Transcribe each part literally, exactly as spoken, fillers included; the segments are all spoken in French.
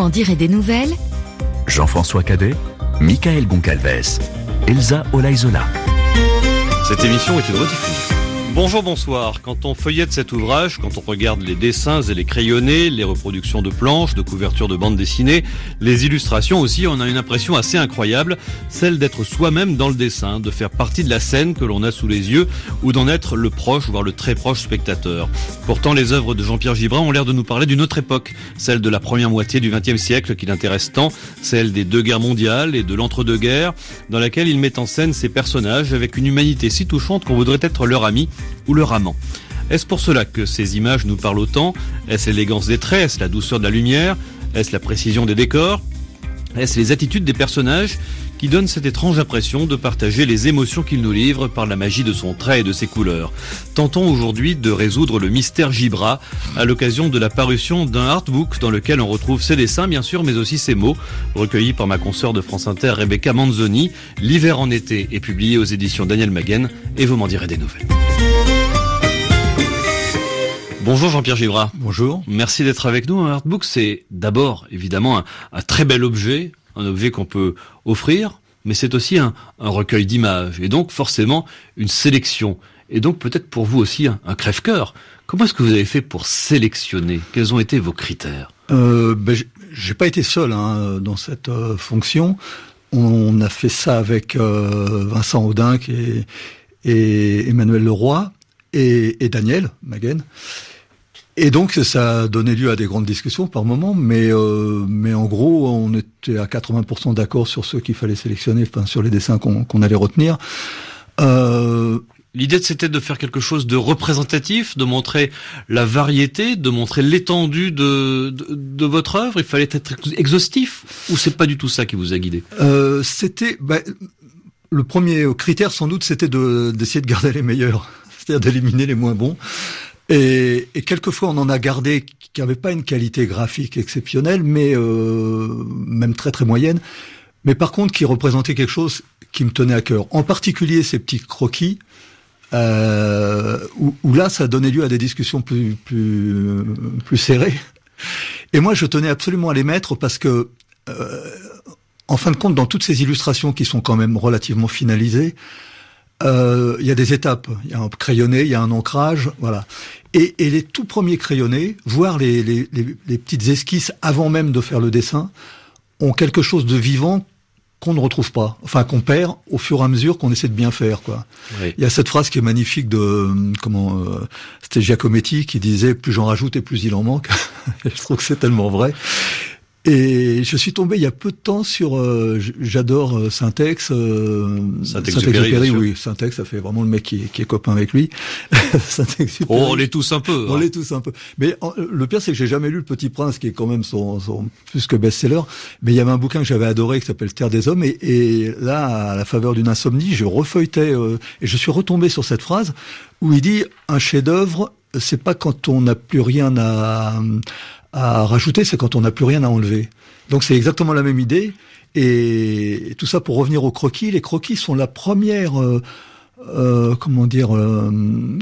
m'en direz des nouvelles. Jean-François Cadet, Michael Goncalves, Elsa Olaizola. Cette émission est une rediffusion. Bonjour, bonsoir. Quand on feuillette cet ouvrage, quand on regarde les dessins et les crayonnés, les reproductions de planches, de couvertures de bandes dessinées, les illustrations aussi, on a une impression assez incroyable, celle d'être soi-même dans le dessin, de faire partie de la scène que l'on a sous les yeux ou d'en être le proche, voire le très proche spectateur. Pourtant, les œuvres de Jean-Pierre Gibrat ont l'air de nous parler d'une autre époque, celle de la première moitié du vingtième siècle qui l'intéresse tant, celle des deux guerres mondiales et de l'entre-deux-guerres, dans laquelle il met en scène ses personnages avec une humanité si touchante qu'on voudrait être leur ami ou leur amant. Est-ce pour cela que ces images nous parlent autant ? Est-ce l'élégance des traits ? Est-ce la douceur de la lumière ? Est-ce la précision des décors ? Est-ce les attitudes des personnages qui donnent cette étrange impression de partager les émotions qu'il nous livre par la magie de son trait et de ses couleurs ? Tentons aujourd'hui de résoudre le mystère Gibrat à l'occasion de la parution d'un artbook dans lequel on retrouve ses dessins bien sûr, mais aussi ses mots, recueillis par ma consoeur de France Inter Rebecca Manzoni. L'hiver en été est publié aux éditions Daniel Maguen et vous m'en direz des nouvelles. Bonjour Jean-Pierre Gibrat. Bonjour. Merci d'être avec nous. Un artbook, c'est d'abord évidemment un, un très bel objet, un objet qu'on peut offrir, mais c'est aussi un, un recueil d'images et donc forcément une sélection. Et donc peut-être pour vous aussi un, un crève-cœur. Comment est-ce que vous avez fait pour sélectionner ? Quels ont été vos critères ? euh, ben, J'ai pas été seul hein, dans cette euh, fonction. On a fait ça avec euh, Vincent Audinck et, et Emmanuel Leroy et, et Daniel Maguen. Et donc ça a donné lieu à des grandes discussions par moments, mais euh, mais en gros on était à quatre-vingts pour cent d'accord sur ceux qu'il fallait sélectionner, enfin sur les dessins qu'on, qu'on allait retenir. Euh, L'idée c'était de faire quelque chose de représentatif, de montrer la variété, de montrer l'étendue de de, de votre œuvre. Il fallait être exhaustif, ou c'est pas du tout ça qui vous a guidé ? euh, C'était bah, le premier critère sans doute, c'était de d'essayer de garder les meilleurs, c'est-à-dire d'éliminer les moins bons. Et, et quelquefois, on en a gardé qui n'avaient pas une qualité graphique exceptionnelle, mais euh, même très très moyenne, mais par contre qui représentaient quelque chose qui me tenait à cœur. En particulier ces petits croquis, euh, où, où là, ça donnait lieu à des discussions plus plus plus serrées. Et moi, je tenais absolument à les mettre parce que, euh, en fin de compte, dans toutes ces illustrations qui sont quand même relativement finalisées, Euh, il y a des étapes, il y a un crayonné, il y a un ancrage, voilà. Et, et les tout premiers crayonnés, voire les, les, les, les petites esquisses avant même de faire le dessin, ont quelque chose de vivant qu'on ne retrouve pas, enfin qu'on perd au fur et à mesure qu'on essaie de bien faire, quoi. Oui. Il y a cette phrase qui est magnifique de comment euh, c'était Giacometti qui disait plus j'en rajoute et plus il en manque. Je trouve que c'est tellement vrai. Et je suis tombé il y a peu de temps sur, euh, j'adore euh, Syntex, euh, Saint-Exupéry, oui, Syntex, ça fait vraiment le mec qui est, qui est copain avec lui. Oh, on l'est tous un peu. On hein. l'est tous un peu. Mais en, le pire, c'est que j'ai jamais lu Le Petit Prince, qui est quand même son, son plus que best-seller. Mais il y avait un bouquin que j'avais adoré qui s'appelle Terre des Hommes, et, et là, à la faveur d'une insomnie, je refeuilletais euh, et je suis retombé sur cette phrase où il dit un chef-d'œuvre, c'est pas quand on n'a plus rien à à rajouter, c'est quand on n'a plus rien à enlever. Donc c'est exactement la même idée. Et tout ça pour revenir aux croquis. Les croquis sont la première, euh, euh, comment dire, euh,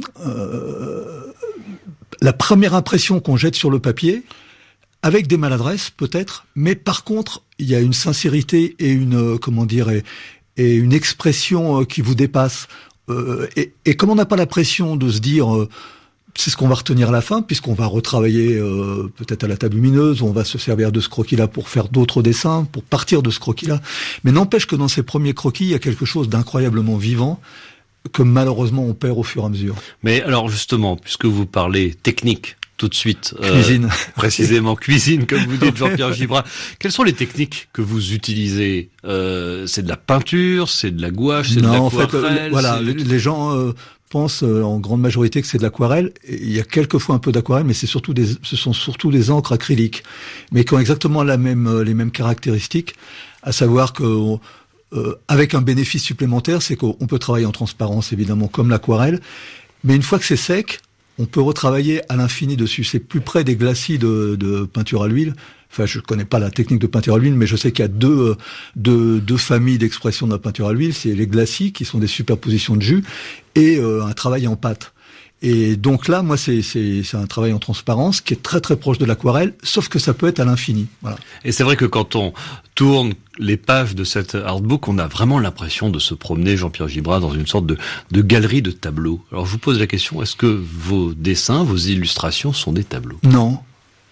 euh, la première impression qu'on jette sur le papier, avec des maladresses peut-être, mais par contre il y a une sincérité et une, euh, comment dire, et, et une expression euh, qui vous dépasse. Euh, et, et comme on n'a pas la pression de se dire euh, c'est ce qu'on va retenir à la fin, puisqu'on va retravailler euh, peut-être à la table lumineuse, on va se servir de ce croquis-là pour faire d'autres dessins, pour partir de ce croquis-là. Mais n'empêche que dans ces premiers croquis, il y a quelque chose d'incroyablement vivant que malheureusement on perd au fur et à mesure. Mais alors justement, puisque vous parlez technique tout de suite, cuisine, euh, précisément cuisine, comme vous dites Jean-Pierre Gibrat, quelles sont les techniques que vous utilisez ? euh, C'est de la peinture, c'est de la gouache, c'est non, de en l'aquarelle fait, voilà, c'est... les, les gens euh, pensent euh, en grande majorité que c'est de l'aquarelle. Il y a quelquefois un peu d'aquarelle, mais c'est surtout des, ce sont surtout des encres acryliques, mais qui ont exactement la même, les mêmes caractéristiques, à savoir que euh, avec un bénéfice supplémentaire, c'est qu'on peut travailler en transparence évidemment comme l'aquarelle, mais une fois que c'est sec, on peut retravailler à l'infini dessus. C'est plus près des glacis de, de peinture à l'huile. Enfin, je connais pas la technique de peinture à l'huile, mais je sais qu'il y a deux, deux, deux familles d'expression de la peinture à l'huile. C'est les glacis, qui sont des superpositions de jus, et euh, un travail en pâte. Et donc là, moi, c'est, c'est, c'est un travail en transparence qui est très très proche de l'aquarelle, sauf que ça peut être à l'infini. Voilà. Et c'est vrai que quand on tourne les pages de cet artbook, on a vraiment l'impression de se promener, Jean-Pierre Gibrat, dans une sorte de, de galerie de tableaux. Alors je vous pose la question, est-ce que vos dessins, vos illustrations sont des tableaux ? Non.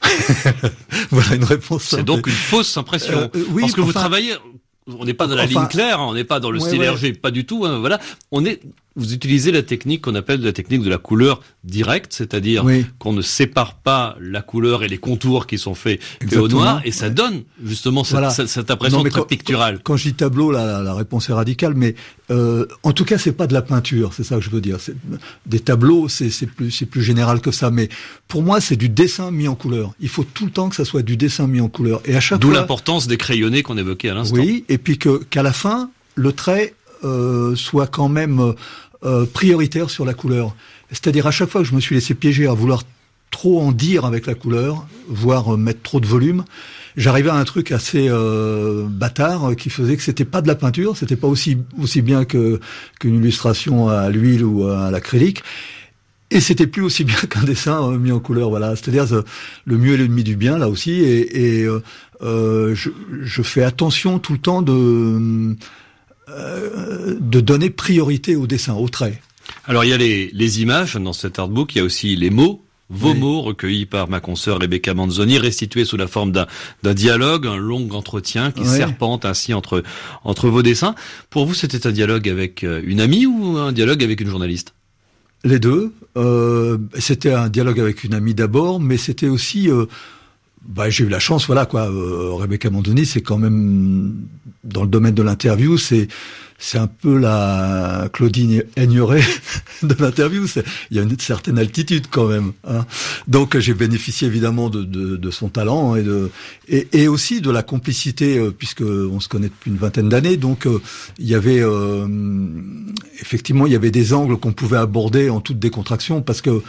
Voilà une réponse. C'est donc une fausse impression. Euh, oui, Parce que enfin, vous travaillez... On n'est pas dans la enfin, ligne claire, on n'est pas dans le ouais, style ouais. R G, pas du tout. Hein, voilà, on est. Vous utilisez la technique qu'on appelle la technique de la couleur directe, c'est-à-dire oui. qu'on ne sépare pas la couleur et les contours qui sont faits au noir, et ça ouais. donne justement cette, voilà. cette, cette impression non, très quand, picturale. Quand je dis tableau, là, la, la réponse est radicale, mais euh, en tout cas, c'est pas de la peinture, c'est ça que je veux dire. C'est, des tableaux, c'est, c'est plus, c'est plus général que ça, mais pour moi, c'est du dessin mis en couleur. Il faut tout le temps que ça soit du dessin mis en couleur, et à chaque D'où fois. l'importance des crayonnés qu'on évoquait à l'instant. Oui, et puis que qu'à la fin, le trait euh, soit quand même euh, prioritaire sur la couleur. C'est-à-dire à chaque fois que je me suis laissé piéger à vouloir trop en dire avec la couleur, voire euh, mettre trop de volume, j'arrivais à un truc assez euh, bâtard qui faisait que c'était pas de la peinture, c'était pas aussi aussi bien que qu'une illustration à l'huile ou à l'acrylique. Et c'était plus aussi bien qu'un dessin euh, mis en couleur, voilà. C'est-à-dire euh, le mieux est l'ennemi du bien là aussi, et, et euh, euh, je, je fais attention tout le temps de euh, de donner priorité au dessin, au trait. Alors il y a les, les images dans cet artbook, il y a aussi les mots. Vos oui. mots recueillis par ma consoeur Rebecca Manzoni, restitués sous la forme d'un, d'un dialogue, un long entretien qui oui. serpente ainsi entre entre vos dessins. Pour vous, c'était un dialogue avec une amie ou un dialogue avec une journaliste ? Les deux. Euh, c'était un dialogue avec une amie d'abord, mais c'était aussi... Euh, bah, j'ai eu la chance, voilà quoi. Euh, Rebecca Manzoni, c'est quand même dans le domaine de l'interview, c'est c'est un peu la Claudine Aigneret de l'interview. C'est, il y a une certaine altitude quand même. Hein. Donc j'ai bénéficié évidemment de, de, de son talent et de et, et aussi de la complicité, euh, puisque on se connaît depuis une vingtaine d'années. Donc euh, il y avait euh, effectivement il y avait des angles qu'on pouvait aborder en toute décontraction parce que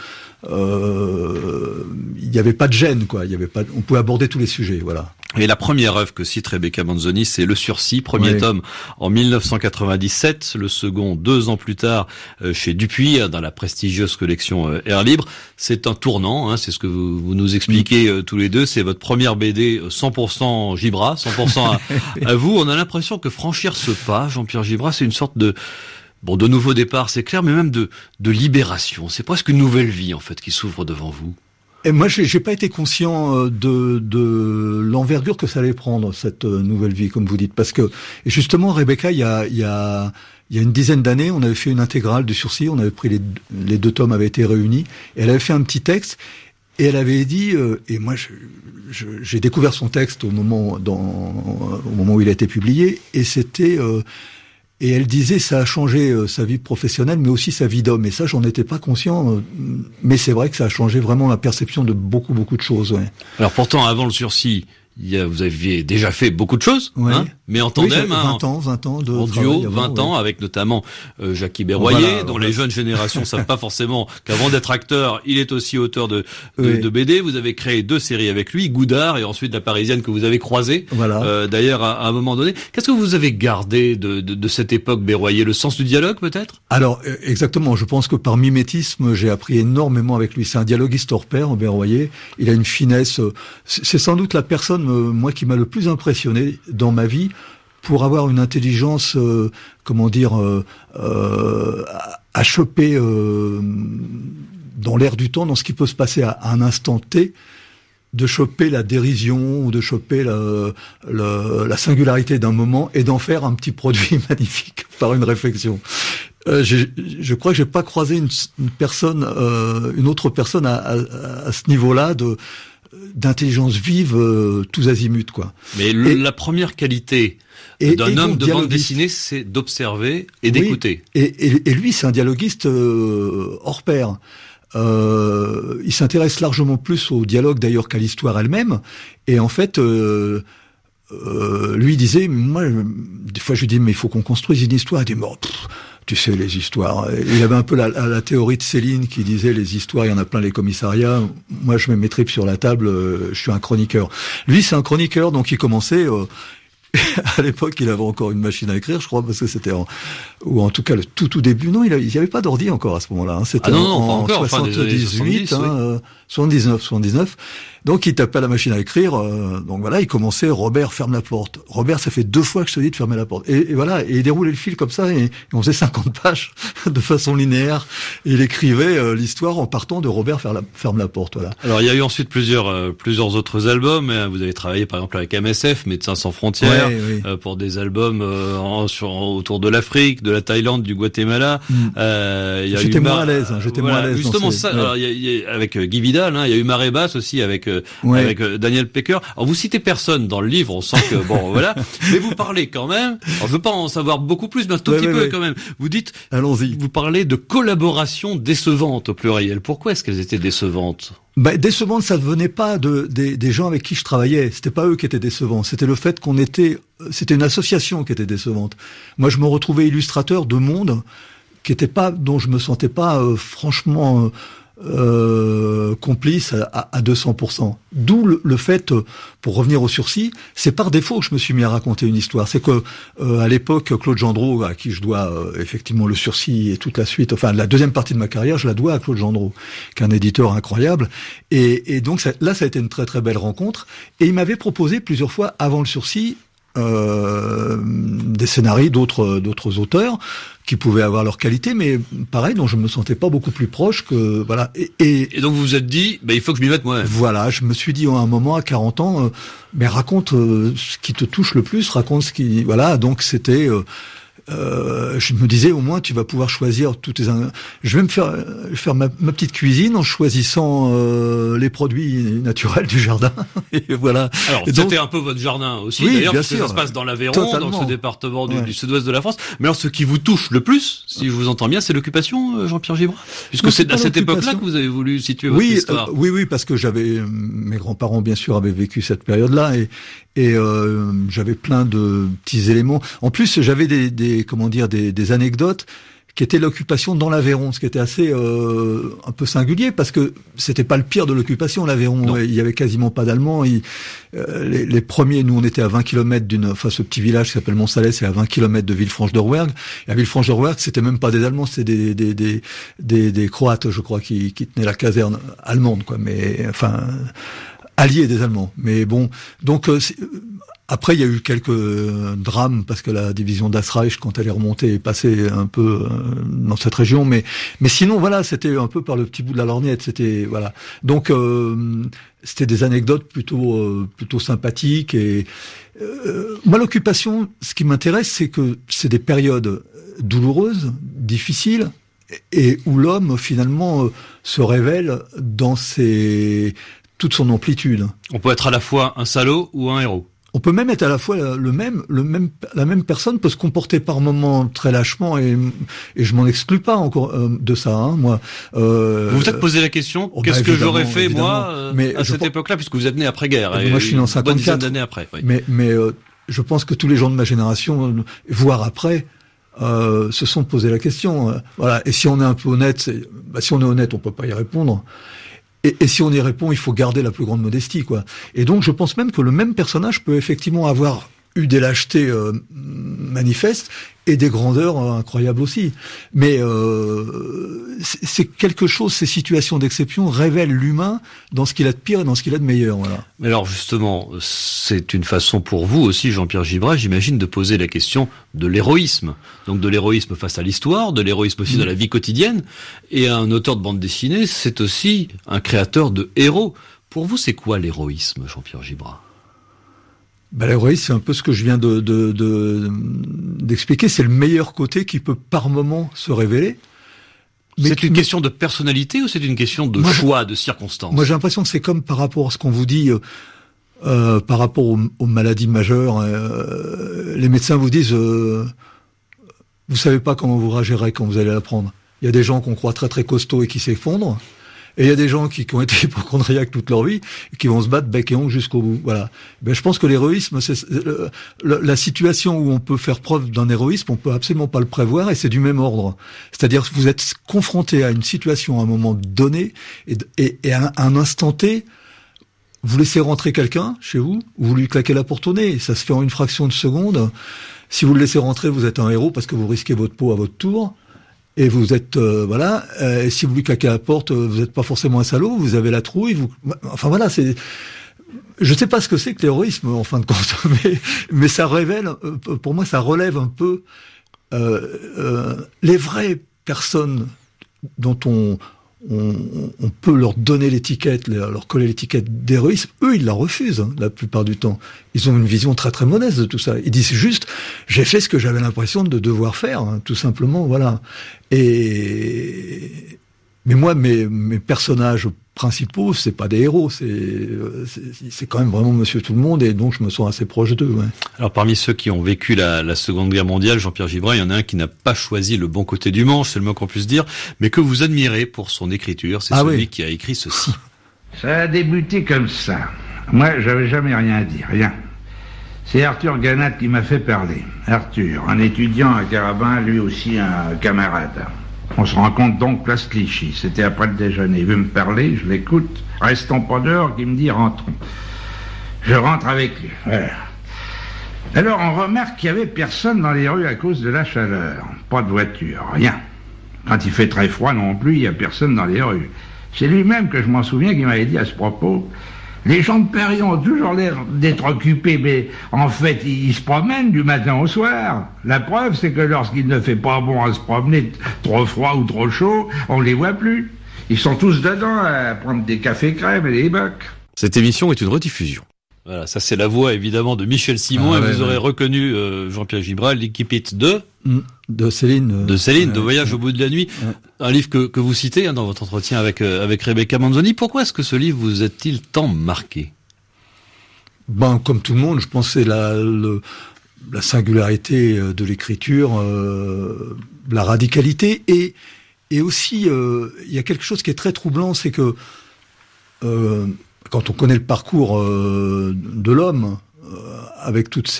euh, il n'y avait pas de gêne, quoi. Il y avait pas, on pouvait aborder tous les sujets, voilà. Et la première œuvre que cite Rebecca Manzoni, c'est Le Sursis, premier oui. tome en dix-neuf cent quatre-vingt-dix-sept, le second deux ans plus tard euh, chez Dupuis, dans la prestigieuse collection euh, Air Libre. C'est un tournant, hein, c'est ce que vous, vous nous expliquez euh, tous les deux. C'est votre première B D cent pour cent Gibrat, cent pour cent à, à vous. On a l'impression que franchir ce pas, Jean-Pierre Gibrat, c'est une sorte de bon de nouveau départ, c'est clair, mais même de de libération. C'est presque une nouvelle vie en fait qui s'ouvre devant vous. Et moi, j'ai, j'ai pas été conscient de, de l'envergure que ça allait prendre, cette nouvelle vie, comme vous dites. Parce que, et justement, Rebecca, il y a, il y a, il y a une dizaine d'années, on avait fait une intégrale du Sursis, on avait pris les, les deux tomes avaient été réunis, et elle avait fait un petit texte, et elle avait dit, euh, et moi, je, je, j'ai découvert son texte au moment, dans, au moment où il a été publié, et c'était, euh, et elle disait, ça a changé euh, sa vie professionnelle, mais aussi sa vie d'homme. Et ça, j'en étais pas conscient. Euh, mais c'est vrai que ça a changé vraiment la perception de beaucoup, beaucoup de choses. Ouais. Alors pourtant, avant le Sursis, il y a, vous aviez déjà fait beaucoup de choses, ouais. hein, mais en tandem, oui, vingt ans, vingt ans de en duo, vingt ans, ouais. avec notamment euh, Jackie Berroyer, voilà, dont voilà. les jeunes générations savent pas forcément qu'avant d'être acteur, il est aussi auteur de, de, oui. de B D. Vous avez créé deux séries avec lui, Goudard et ensuite La Parisienne que vous avez croisée, voilà. euh, d'ailleurs à, à un moment donné. Qu'est-ce que vous avez gardé de, de, de cette époque Berroyer? Le sens du dialogue peut-être? Alors exactement, je pense que par mimétisme, j'ai appris énormément avec lui. C'est un dialoguiste hors pair, Berroyer. Il a une finesse. C'est sans doute la personne, moi, qui m'a le plus impressionné dans ma vie pour avoir une intelligence, euh, comment dire, euh, euh, à choper euh, dans l'air du temps, dans ce qui peut se passer à, à un instant T, de choper la dérision ou de choper la, la, la singularité d'un moment et d'en faire un petit produit magnifique par une réflexion. Euh, je crois que j'ai pas croisé une, une personne, euh, une autre personne à, à, à ce niveau-là de d'intelligence vive, euh, tous azimuts, quoi. Mais le, et, la première qualité et, d'un et homme de bande dessinée, c'est d'observer et oui, d'écouter. Et, et, et lui, c'est un dialoguiste euh, hors pair. Euh, il s'intéresse largement plus au dialogue d'ailleurs qu'à l'histoire elle-même. Et en fait, euh, euh, lui il disait, moi, des fois je lui dis, mais il faut qu'on construise une histoire. Il dit, bon, pff, tu sais, les histoires. Il avait un peu la, la, la théorie de Céline qui disait, les histoires, il y en a plein les commissariats. Moi, je mets mes tripes sur la table, euh, je suis un chroniqueur. Lui, c'est un chroniqueur, donc il commençait... Euh, À l'époque, il avait encore une machine à écrire, je crois, parce que c'était en, ou en tout cas le tout tout début. Non, il n'y avait pas d'ordi encore à ce moment-là. Hein. C'était ah non, non, en, pas encore, en soixante-dix-huit, enfin, hein, oui. euh, soixante-dix-neuf, soixante-dix-neuf. Donc, il tapait à la machine à écrire. Euh, donc voilà, il commençait. Robert, ferme la porte. Robert, ça fait deux fois que je te dis de fermer la porte. Et, et voilà, et il déroulait le fil comme ça, et, et on faisait cinquante pages de façon linéaire. Et il écrivait euh, l'histoire en partant de Robert ferme la, ferme la porte. Voilà. Alors, il y a eu ensuite plusieurs euh, plusieurs autres albums. Vous avez travaillé par exemple avec M S F, Médecins sans frontières, ouais, oui. euh, pour des albums euh, en, sur, autour de l'Afrique, de la Thaïlande, du Guatemala. Mm. Euh, il y a j'étais eu moins Mar- à l'aise. Hein, j'étais voilà, moins à l'aise. Justement, ces... ça. Ouais. Alors, il y a, il y a, avec euh, Guy Vidal, hein, il y a eu Marée Basse aussi avec euh, ouais. avec euh, Daniel Pecker. Alors, vous citez personne dans le livre. On sent que bon, voilà. Mais vous parlez quand même. Alors, je veux pas en savoir beaucoup plus, mais un tout ouais, petit ouais, peu ouais. quand même. Vous dites. Allons-y. Vous parlez de collaboration décevante au pluriel. Pourquoi est-ce qu'elles étaient décevantes? Bah, décevante, ça ne venait pas de des, des gens avec qui je travaillais. C'était pas eux qui étaient décevants. C'était le fait qu'on était, c'était une association qui était décevante. Moi, je me retrouvais illustrateur de monde qui était pas, dont je me sentais pas euh, franchement euh, complice à, à deux cents pour cent. D'où le, le fait, pour revenir au sursis, c'est par défaut que je me suis mis à raconter une histoire. C'est que euh, à l'époque, Claude Gendreau, à qui je dois euh, effectivement le sursis et toute la suite, enfin la deuxième partie de ma carrière, je la dois à Claude Gendreau, qui est un éditeur incroyable. Et, et donc ça, là, ça a été une très très belle rencontre. Et il m'avait proposé plusieurs fois avant le sursis euh, des scénarios d'autres d'autres auteurs qui pouvaient avoir leur qualité, mais pareil, dont je me sentais pas beaucoup plus proche que voilà. Et, et, et donc vous vous êtes dit, bah, il faut que je m'y mette moi-même. Voilà, je me suis dit à un moment à quarante ans, euh, mais raconte euh, ce qui te touche le plus, raconte ce qui, voilà. Donc c'était, euh, euh, je me disais au moins tu vas pouvoir choisir tous tes. Je vais me faire faire ma, ma petite cuisine en choisissant euh, les produits naturels du jardin. Et voilà. Alors et donc, c'était un peu votre jardin aussi, oui, d'ailleurs, bien parce que sûr, ça se passe dans l'Aveyron, totalement. dans ce département du, ouais. du sud-ouest de la France. Mais alors ce qui vous touche le plus, si je vous entends bien, c'est l'occupation, Jean-Pierre Gibra, puisque non, c'est c'est à cette l'occupation. époque-là que vous avez voulu situer votre oui, histoire. Euh, oui, oui, parce que j'avais mes grands-parents bien sûr avaient vécu cette période-là et et euh, j'avais plein de petits éléments. En plus, j'avais des, des comment dire des, des anecdotes qui étaient l'occupation dans l'Aveyron, ce qui était assez euh, un peu singulier parce que c'était pas le pire de l'occupation l'Aveyron. Il y avait quasiment pas d'Allemands. Il, euh, les, les premiers, nous on était à vingt kilomètres d'une, enfin ce petit village qui s'appelle Montsalès, c'est à vingt kilomètres de Villefranche-de-Rouergue. Et à Villefranche-de-Rouergue, c'était même pas des Allemands, c'était des des des des, des Croates, je crois, qui, qui tenaient la caserne allemande, quoi. Mais enfin. Alliés des Allemands. Mais bon, donc euh, après il y a eu quelques euh, drames parce que la division d'Asreich, quand elle est remontée, est passée un peu euh, dans cette région. Mais mais sinon voilà, c'était un peu par le petit bout de la lorgnette. C'était voilà. Donc euh, c'était des anecdotes plutôt euh, plutôt sympathiques. Et euh, moi l'occupation, ce qui m'intéresse, c'est que c'est des périodes douloureuses, difficiles, et où l'homme finalement euh, se révèle dans ses toute son amplitude. On peut être à la fois un salaud ou un héros. On peut même être à la fois le même, le même, la même personne peut se comporter par moments très lâchement et, et je m'en exclus pas encore euh, de ça, hein, moi. Euh, vous vous êtes posé la question, oh, qu'est-ce bah, que j'aurais fait évidemment. moi euh, mais à cette pense... époque-là, puisque vous êtes né après-guerre. Moi, je suis né en cinquante-quatre. Une bonne dizaine d'années après. Oui. Mais, mais euh, je pense que tous les gens de ma génération, voire après, euh, se sont posé la question. Euh, voilà. Et si on est un peu honnête, c'est... Bah, si on est honnête, on peut pas y répondre. Et, et si on y répond, il faut garder la plus grande modestie, quoi. Et donc, je pense même que le même personnage peut effectivement avoir eu des lâchetés euh, manifestes et des grandeurs euh, incroyables aussi. Mais euh, c'est, c'est quelque chose, ces situations d'exception révèlent l'humain dans ce qu'il a de pire et dans ce qu'il a de meilleur. Voilà. Mais alors justement, c'est une façon pour vous aussi, Jean-Pierre Gibra, j'imagine, de poser la question de l'héroïsme. Donc de l'héroïsme face à l'histoire, de l'héroïsme aussi mmh. dans la vie quotidienne. Et un auteur de bande dessinée, c'est aussi un créateur de héros. Pour vous, c'est quoi l'héroïsme, Jean-Pierre Gibra ? Ben, l'héroïsme, c'est un peu ce que je viens de, de, de, d'expliquer. C'est le meilleur côté qui peut par moment se révéler. Mais c'est une mais... question de personnalité ou c'est une question de moi, choix, de circonstances ? Moi, j'ai l'impression que c'est comme par rapport à ce qu'on vous dit, euh, euh, par rapport aux, aux maladies majeures. Euh, les médecins vous disent, euh, vous savez pas comment vous réagirez quand vous allez la prendre. Il y a des gens qu'on croit très très costauds et qui s'effondrent. Et il y a des gens qui, qui ont été hypochondriaques toute leur vie et qui vont se battre bec et ongle jusqu'au bout. Voilà. Ben, je pense que l'héroïsme, c'est le, le, la situation où on peut faire preuve d'un héroïsme, on peut absolument pas le prévoir et c'est du même ordre. C'est-à-dire que vous êtes confronté à une situation à un moment donné et, et, et à un, un instant T, vous laissez rentrer quelqu'un chez vous, vous lui claquez la porte au nez, ça se fait en une fraction de seconde. Si vous le laissez rentrer, vous êtes un héros parce que vous risquez votre peau à votre tour. Et vous êtes euh, voilà. Euh, et si vous lui claquez la porte, vous n'êtes pas forcément un salaud. Vous avez la trouille. Vous, enfin voilà, c'est. Je sais pas ce que c'est que terrorisme en fin de compte, mais mais ça révèle, pour moi, ça relève un peu euh, euh, les vraies personnes dont on On, on peut leur donner l'étiquette, leur coller l'étiquette d'héroïsme. Eux, ils la refusent, hein, la plupart du temps. Ils ont une vision très très modeste de tout ça. Ils disent juste, j'ai fait ce que j'avais l'impression de devoir faire, hein, tout simplement, voilà. Et mais moi, mes, mes personnages principaux, c'est pas des héros, c'est, c'est c'est quand même vraiment Monsieur Tout le Monde, et donc je me sens assez proche d'eux. Ouais. Alors parmi ceux qui ont vécu la, la Seconde Guerre mondiale, Jean-Pierre Gibrat, il y en a un qui n'a pas choisi le bon côté du manche, c'est le moins qu'on puisse dire, mais que vous admirez pour son écriture, c'est ah celui oui. qui a écrit ceci. Ça a débuté comme ça. Moi, j'avais jamais rien dit, rien. C'est Arthur Ganat qui m'a fait parler. Arthur, un étudiant à Carabin, lui aussi un camarade. On se rencontre donc place Clichy. C'était après le déjeuner. Il veut me parler, je l'écoute. Restons pas dehors, qu'il me dit rentrons. Je rentre avec lui. Voilà. Alors on remarque qu'il y avait personne dans les rues à cause de la chaleur. Pas de voiture, rien. Quand il fait très froid non plus, il y a personne dans les rues. C'est lui-même que je m'en souviens qui m'avait dit à ce propos. Les gens de Paris ont toujours l'air d'être occupés, mais en fait, ils se promènent du matin au soir. La preuve, c'est que lorsqu'il ne fait pas bon à se promener, trop froid ou trop chaud, on les voit plus. Ils sont tous dedans à prendre des cafés crèmes et des bocs. Cette émission est une rediffusion. Voilà, ça c'est la voix évidemment de Michel Simon, ah, et ouais, vous ouais. aurez reconnu euh, Jean-Pierre Gibrat, l'équipite de de Céline, euh, de Céline, ouais, de Voyage ouais. au bout de la nuit, ouais. un livre que que vous citez hein, dans votre entretien avec euh, avec Rebecca Manzoni. Pourquoi est-ce que ce livre vous a-t-il tant marqué? Ben comme tout le monde, je pense que c'est la le, la singularité de l'écriture, euh, la radicalité et et aussi euh, il y a quelque chose qui est très troublant, c'est que euh, quand on connaît le parcours euh, de l'homme, euh, avec toutes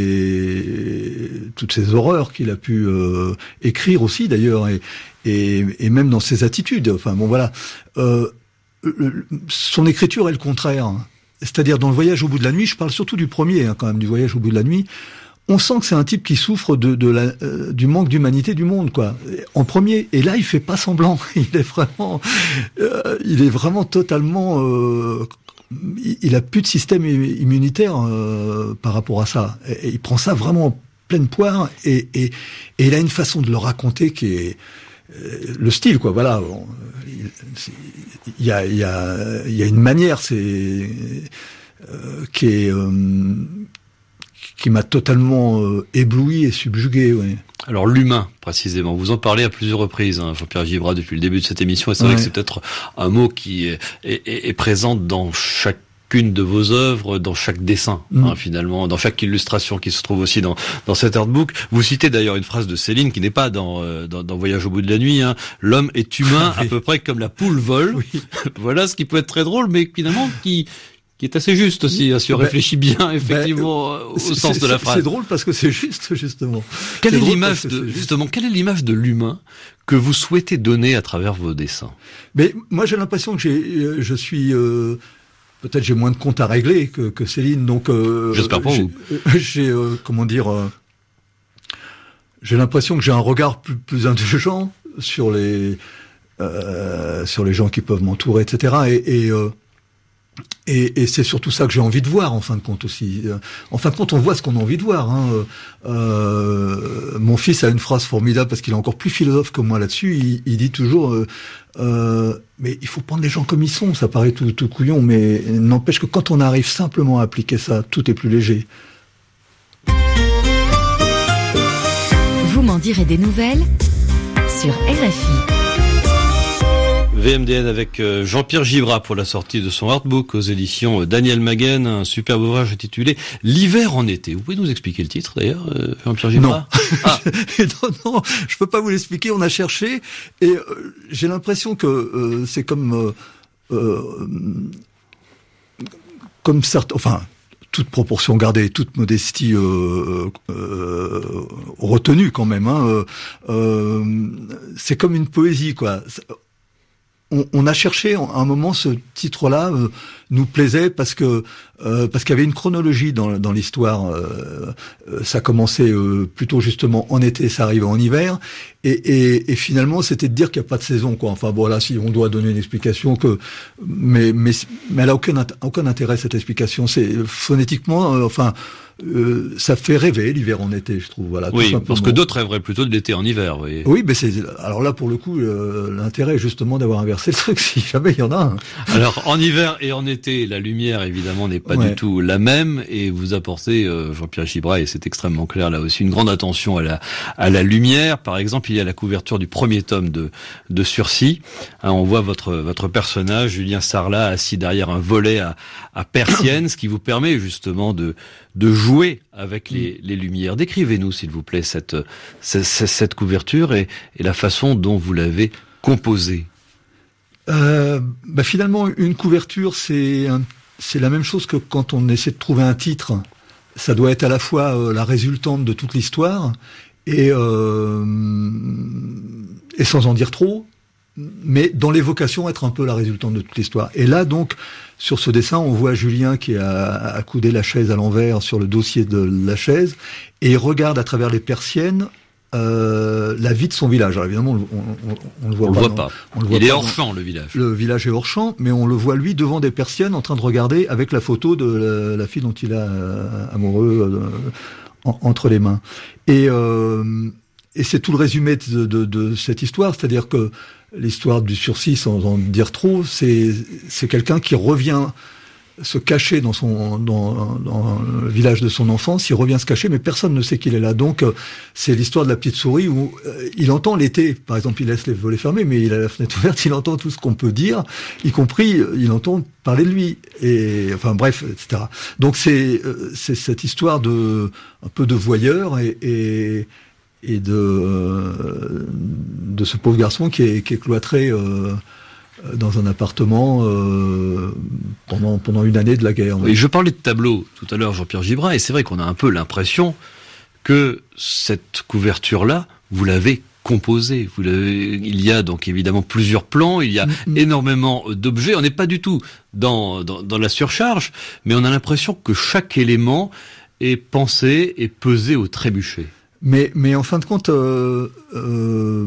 ces toutes ces horreurs qu'il a pu euh, écrire aussi d'ailleurs, et, et et même dans ses attitudes. Enfin bon voilà, euh, son écriture est le contraire. C'est-à-dire dans le Voyage au bout de la nuit, je parle surtout du premier hein, quand même, du Voyage au bout de la nuit. On sent que c'est un type qui souffre de, de la, euh, du manque d'humanité du monde, quoi. En premier, et là, il fait pas semblant. Il est vraiment, euh, il est vraiment totalement. Euh, il a plus de système immunitaire euh, par rapport à ça. Et, et il prend ça vraiment en pleine poire, et, et, et il a une façon de le raconter qui est euh, le style, quoi. Voilà. Bon, il y a, il y a, il y a une manière, c'est euh, qui est. Euh, qui m'a totalement euh, ébloui et subjugué, oui. Alors l'humain, précisément, vous en parlez à plusieurs reprises, hein, Jean-Pierre Gibrat, depuis le début de cette émission, et c'est ouais. vrai que c'est peut-être un mot qui est, est, est présent dans chacune de vos œuvres, dans chaque dessin, mmh. hein, finalement, dans chaque illustration qui se trouve aussi dans, dans cet artbook. Vous citez d'ailleurs une phrase de Céline qui n'est pas dans, euh, dans, dans Voyage au bout de la nuit, hein. L'homme est humain oui. à peu près comme la poule vole. Oui. Voilà ce qui peut être très drôle, mais finalement qui... qui est assez juste aussi, hein, si on ben, réfléchit bien, effectivement, ben, au sens de la phrase. C'est drôle parce que c'est juste, justement. Quelle est, est l'image de, justement, quelle est l'image de l'humain que vous souhaitez donner à travers vos dessins? Mais moi, j'ai l'impression que j'ai, je suis, euh, peut-être j'ai moins de comptes à régler que, que Céline, donc. Euh, J'espère pour vous. J'ai, euh, comment dire, euh, j'ai l'impression que j'ai un regard plus, plus indulgent sur les, euh, sur les gens qui peuvent m'entourer, et cetera. Et, et euh, Et, et c'est surtout ça que j'ai envie de voir, en fin de compte aussi. En fin de compte, on voit ce qu'on a envie de voir. Hein. Euh, mon fils a une phrase formidable parce qu'il est encore plus philosophe que moi là-dessus. Il, il dit toujours, euh, euh, mais il faut prendre les gens comme ils sont. Ça paraît tout, tout couillon, mais n'empêche que quand on arrive simplement à appliquer ça, tout est plus léger. Vous m'en direz des nouvelles sur R F I. V M D N avec Jean-Pierre Gibrat pour la sortie de son artbook aux éditions Daniel Maguen, un superbe ouvrage intitulé L'hiver en été. Vous pouvez nous expliquer le titre d'ailleurs, Jean-Pierre Gibrat? Non. Ah. non, non, je peux pas vous l'expliquer. On a cherché et euh, j'ai l'impression que euh, c'est comme euh, euh, comme certains, enfin toute proportion gardée, toute modestie euh, euh, retenue quand même. Hein, euh, c'est comme une poésie, quoi. on, on a cherché à un moment ce titre-là euh, nous plaisait parce que euh, parce qu'il y avait une chronologie dans, dans l'histoire. Euh, euh, ça commençait euh, plutôt justement en été, ça arrivait en hiver, et, et, et finalement c'était de dire qu'il n'y a pas de saison, quoi. Enfin bon, là, si on doit donner une explication que, mais mais mais elle a aucun aucun intérêt, cette explication. C'est phonétiquement, euh, enfin. Euh, ça fait rêver l'hiver en été, je trouve. Voilà. Oui, parce que d'autres rêveraient plutôt de l'été en hiver. Oui, oui, mais c'est alors là pour le coup, euh, l'intérêt est justement d'avoir inversé le truc, si jamais il y en a un. Alors en hiver et en été, la lumière évidemment n'est pas ouais. du tout la même, et vous apportez, euh, Jean-Pierre Gibra, et c'est extrêmement clair là aussi, une grande attention à la à la lumière. Par exemple, il y a la couverture du premier tome de de Sursis. Hein, on voit votre votre personnage, Julien Sarlat, assis derrière un volet à à persienne, ce qui vous permet justement de de jouer avec les, les lumières. Décrivez-nous, s'il vous plaît, cette, cette, cette couverture et, et la façon dont vous l'avez composée. Euh, bah finalement, une couverture, c'est, un, c'est la même chose que quand on essaie de trouver un titre. Ça doit être à la fois euh, la résultante de toute l'histoire et, euh, et sans en dire trop, mais dans l'évocation, être un peu la résultante de toute l'histoire. Et là, donc, sur ce dessin, on voit Julien qui a accoudé la chaise à l'envers sur le dossier de la chaise, et il regarde à travers les persiennes euh, la vie de son village. Alors évidemment, on, on, on le voit on pas. Le voit non, pas. On le voit il pas est hors dans, champ, le village. Le village est hors champ, mais on le voit, lui, devant des persiennes, en train de regarder avec la photo de la, la fille dont il est euh, amoureux euh, en, entre les mains. Et, euh, et c'est tout le résumé de, de, de cette histoire, c'est-à-dire que l'histoire du Sursis, sans en dire trop, c'est c'est quelqu'un qui revient se cacher dans son dans, dans le village de son enfance. Il revient se cacher, mais personne ne sait qu'il est là. Donc c'est l'histoire de la petite souris où euh, il entend l'été. Par exemple, il laisse les volets fermés, mais il a la fenêtre ouverte. Il entend tout ce qu'on peut dire, y compris il entend parler de lui. Et enfin bref, et cetera. Donc c'est c'est cette histoire de un peu de voyeur et, et et de euh, de ce pauvre garçon qui est, qui est cloîtré euh, dans un appartement euh, pendant pendant une année de la guerre. Oui, je parlais de tableau tout à l'heure, Jean-Pierre Gibra, et c'est vrai qu'on a un peu l'impression que cette couverture-là, vous l'avez composée. Vous l'avez, il y a donc évidemment plusieurs plans, il y a mmh. énormément d'objets. On n'est pas du tout dans, dans dans la surcharge, mais on a l'impression que chaque élément est pensé et pesé au trébuchet. Mais, mais en fin de compte, euh, euh,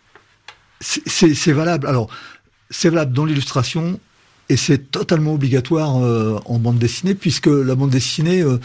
c'est, c'est valable. Alors, c'est valable dans l'illustration et c'est totalement obligatoire euh, en bande dessinée, puisque la bande dessinée, euh,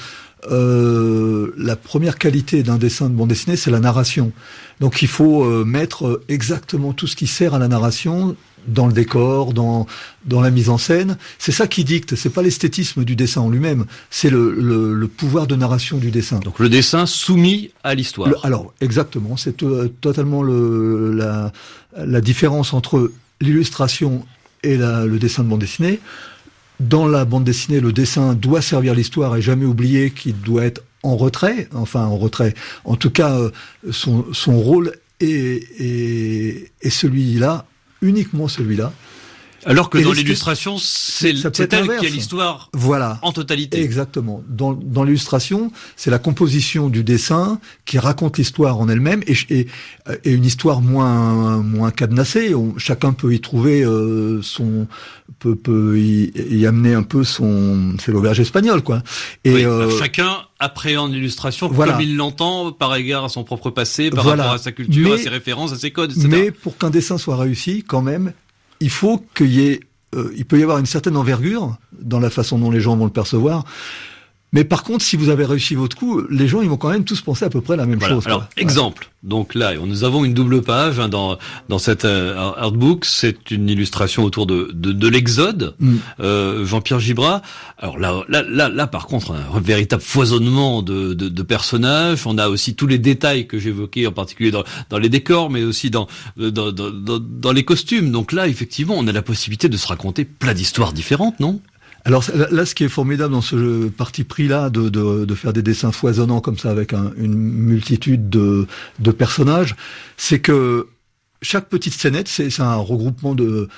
euh, la première qualité d'un dessin de bande dessinée, c'est la narration. Donc, il faut euh, mettre exactement tout ce qui sert à la narration dans le décor, dans dans la mise en scène. C'est ça qui dicte, c'est pas l'esthétisme du dessin en lui-même, c'est le, le, le pouvoir de narration du dessin. Donc le dessin soumis à l'histoire. Le, alors, exactement, c'est euh, totalement le, la, la différence entre l'illustration et la, le dessin de bande dessinée. Dans la bande dessinée, le dessin doit servir l'histoire et jamais oublier qu'il doit être en retrait, enfin en retrait. En tout cas, euh, son, son rôle est, est, est celui-là, uniquement celui-là. Alors que et dans l'illustration, c'est, c'est elle qui a l'histoire voilà. en totalité. Exactement. Dans, dans l'illustration, c'est la composition du dessin qui raconte l'histoire en elle-même et, et, et une histoire moins moins cadenassée. On, chacun peut y trouver euh, son peut peut y, y amener un peu son c'est l'auberge espagnole quoi. Et oui, euh, chacun appréhende l'illustration voilà. comme il l'entend par égard à son propre passé, par voilà. rapport à sa culture, mais, à ses références, à ses codes, et cetera. Mais pour qu'un dessin soit réussi, quand même, il faut qu'il y ait, euh, il peut y avoir une certaine envergure dans la façon dont les gens vont le percevoir. Mais par contre, si vous avez réussi votre coup, les gens ils vont quand même tous penser à peu près la même voilà. chose. Alors, quoi. Exemple. Donc là, nous avons une double page hein, dans dans cet euh, artbook. C'est une illustration autour de de, de l'Exode. Mm. Euh, Jean-Pierre Gibra. Alors là, là, là, là, par contre, un véritable foisonnement de, de de personnages. On a aussi tous les détails que j'évoquais, en particulier dans dans les décors, mais aussi dans dans dans dans, dans les costumes. Donc là, effectivement, on a la possibilité de se raconter plein d'histoires différentes, non ? Alors là, ce qui est formidable dans ce parti pris-là, de, de, de faire des dessins foisonnants comme ça, avec un, une multitude de, de personnages, c'est que chaque petite scénette, c'est, c'est un regroupement de,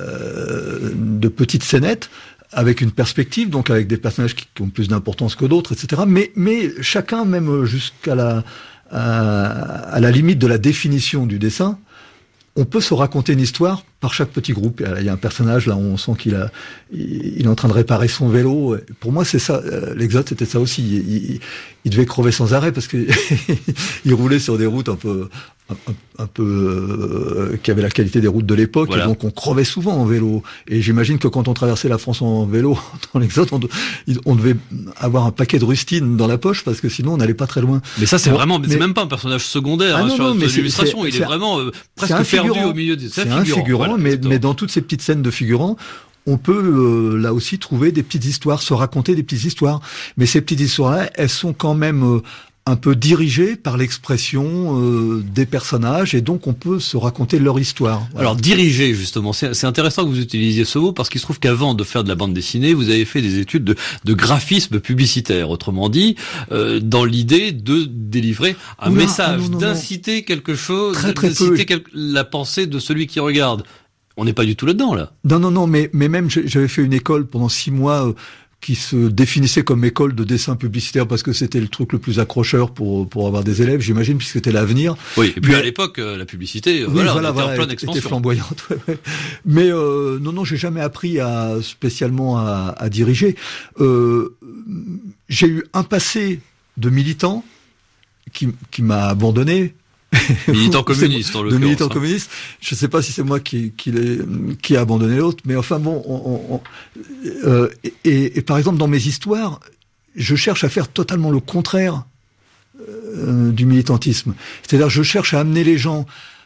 euh, de petites scénettes, avec une perspective, donc avec des personnages qui, qui ont plus d'importance que d'autres, et cetera. Mais, mais chacun, même jusqu'à la, à, à la limite de la définition du dessin, on peut se raconter une histoire par chaque petit groupe. Il y a un personnage là où on sent qu'il a, il est en train de réparer son vélo. Pour moi, c'est ça. L'Exode, c'était ça aussi. Il, il, il devait crever sans arrêt parce que il roulait sur des routes un peu, un, un peu, euh, qui avaient la qualité des routes de l'époque. Voilà. Et donc, on crevait souvent en vélo. Et j'imagine que quand on traversait la France en vélo, dans l'Exode, on, on devait avoir un paquet de rustines dans la poche parce que sinon, on n'allait pas très loin. Mais ça, c'est bon, vraiment, mais, c'est même pas un personnage secondaire ah hein, non, sur, non, sur mais l'illustration. c'est, il c'est, est vraiment euh, presque perdu au milieu des. C'est un figurant, voilà, mais, mais dans toutes ces petites scènes de figurants, on peut euh, là aussi trouver des petites histoires, se raconter des petites histoires. Mais ces petites histoires-là, elles sont quand même euh, un peu dirigées par l'expression euh, des personnages, et donc on peut se raconter leur histoire. Voilà. Alors diriger justement, c'est, c'est intéressant que vous utilisiez ce mot parce qu'il se trouve qu'avant de faire de la bande dessinée, vous avez fait des études de, de graphisme publicitaire, autrement dit, euh, dans l'idée de délivrer un Oula, message, ah non, non, d'inciter non. quelque chose, très, très d'inciter quel, la pensée de celui qui regarde. On n'est pas du tout là-dedans, là. Non, non, non, mais, mais même, j'avais fait une école pendant six mois euh, qui se définissait comme école de dessin publicitaire parce que c'était le truc le plus accrocheur pour pour avoir des élèves, j'imagine, puisque c'était l'avenir. Oui, et puis mais, à l'époque, euh, la publicité, oui, voilà, voilà, on était voilà, en pleine expansion. était flamboyante, ouais, ouais. Mais euh, non, non, j'ai jamais appris à spécialement à, à diriger. Euh, j'ai eu un passé de militant qui, qui m'a abandonné. Militant communiste, en l'occurrence. De militant hein. communiste. Je ne sais pas si c'est moi qui, qui, l'ai, qui a abandonné l'autre, mais enfin bon, on, on, euh, et, et par exemple, dans mes histoires, je cherche à faire totalement le contraire euh, du militantisme. C'est-à-dire, je cherche à amener les gens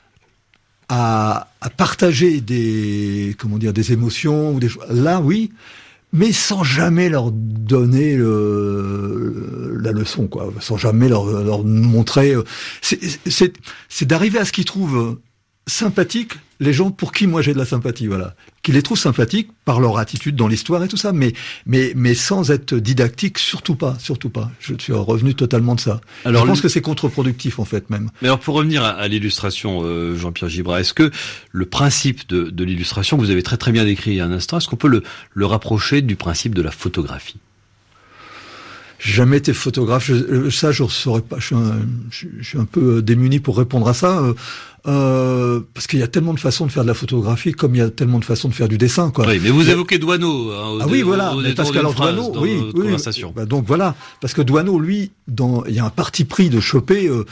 à, à partager des, comment dire, des émotions ou des choses. Là, oui. Mais sans jamais leur donner le, la leçon, quoi. Sans jamais leur, leur montrer. C'est, c'est, c'est d'arriver à ce qu'ils trouvent sympathiques les gens pour qui moi j'ai de la sympathie, voilà. Qu'ils les trouvent sympathiques par leur attitude dans l'histoire et tout ça, mais mais mais sans être didactique, surtout pas, surtout pas. Je suis revenu totalement de ça. Alors, je pense le... que c'est contre-productif en fait même. Mais alors pour revenir à, à l'illustration, euh, Jean-Pierre Gibrat, est-ce que le principe de, de l'illustration que vous avez très très bien décrit il y a un instant, est-ce qu'on peut le, le rapprocher du principe de la photographie ? J'ai jamais été photographe, je, ça je saurais pas. Je suis, un, je, je suis un peu démuni pour répondre à ça, euh, euh, parce qu'il y a tellement de façons de faire de la photographie, comme il y a tellement de façons de faire du dessin, quoi. Oui, mais vous évoquez Douaneau. Hein, au ah dé, oui, voilà. au, au mais parce qu'alors Douaneau, oui, oui. Bah donc voilà, parce que Douaneau, lui, dans, il y a un parti pris de choper. Euh,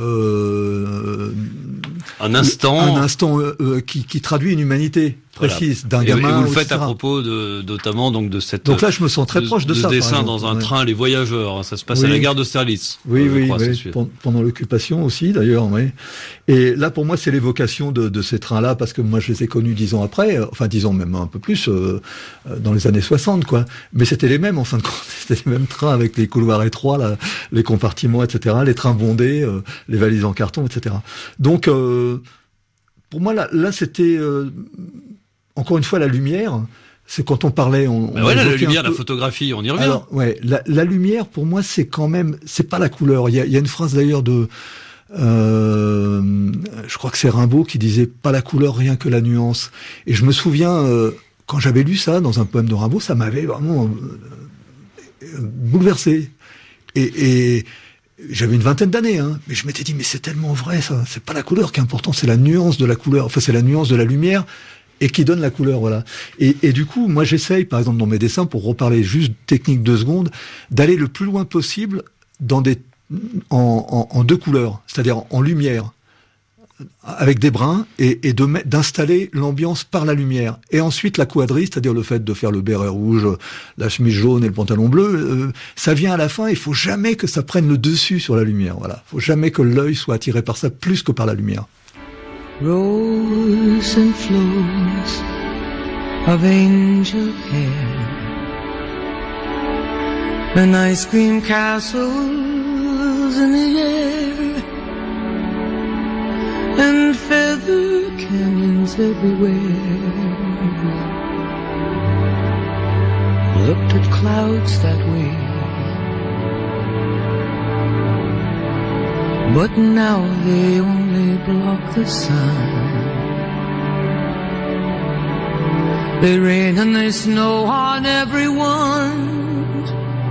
Euh, un instant, un instant euh, euh, qui, qui traduit une humanité précise voilà. d'un gamin. Et vous le faites et cetera. À propos de, notamment donc de cette. Donc là, je me sens très de, proche de, de ça. De dessin exemple, dans un ouais. train, les voyageurs. Hein, ça se passe oui. à la gare d'Austerlitz. Oui, oui, crois, oui. Pendant l'occupation aussi, d'ailleurs. Oui. Et là, pour moi, c'est l'évocation de, de ces trains-là, parce que moi, je les ai connus dix ans après, enfin dix ans même un peu plus, euh, dans les années soixante, quoi. Mais c'était les mêmes en fin de compte. C'était les mêmes trains avec les couloirs étroits, là, les compartiments, et cetera. Les trains bondés, euh, les valises en carton, et cetera. Donc, euh, pour moi, là, là c'était euh, encore une fois la lumière. C'est quand on parlait. On, ben on voilà, la lumière, peu... la photographie, on y revient. Alors, ouais, la, la lumière, pour moi, c'est quand même, c'est pas la couleur. Il y a, il y a une phrase d'ailleurs de, euh, je crois que c'est Rimbaud qui disait pas la couleur, rien que la nuance. Et je me souviens euh, quand j'avais lu ça dans un poème de Rimbaud, ça m'avait vraiment euh, bouleversé. Et, et j'avais une vingtaine d'années, hein, mais je m'étais dit, mais c'est tellement vrai, ça. C'est pas la couleur qui est important, c'est la nuance de la couleur. Enfin, c'est la nuance de la lumière et qui donne la couleur, voilà. Et, et du coup, moi, j'essaye, par exemple, dans mes dessins, pour reparler juste technique deux secondes, d'aller le plus loin possible dans des, en, en, en deux couleurs, c'est-à-dire en, en lumière, avec des brins, et, et de, d'installer l'ambiance par la lumière. Et ensuite, la quadrille, c'est-à-dire le fait de faire le béret rouge, la chemise jaune et le pantalon bleu, euh, ça vient à la fin. Il faut jamais que ça prenne le dessus sur la lumière. Voilà. Il faut jamais que l'œil soit attiré par ça plus que par la lumière. Rose and flows of angel hair and ice cream castles in the air and feather canyons everywhere. Looked at clouds that way, but now they only block the sun. They rain and they snow on everyone.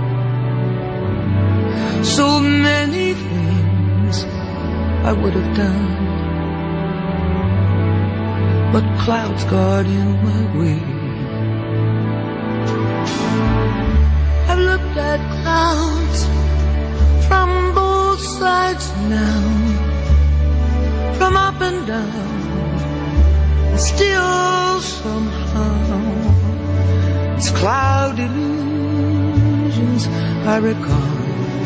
So many things I would have done, but clouds got in my way. I've looked at clouds from both sides now, from up and down, and still somehow it's cloud illusions I recall.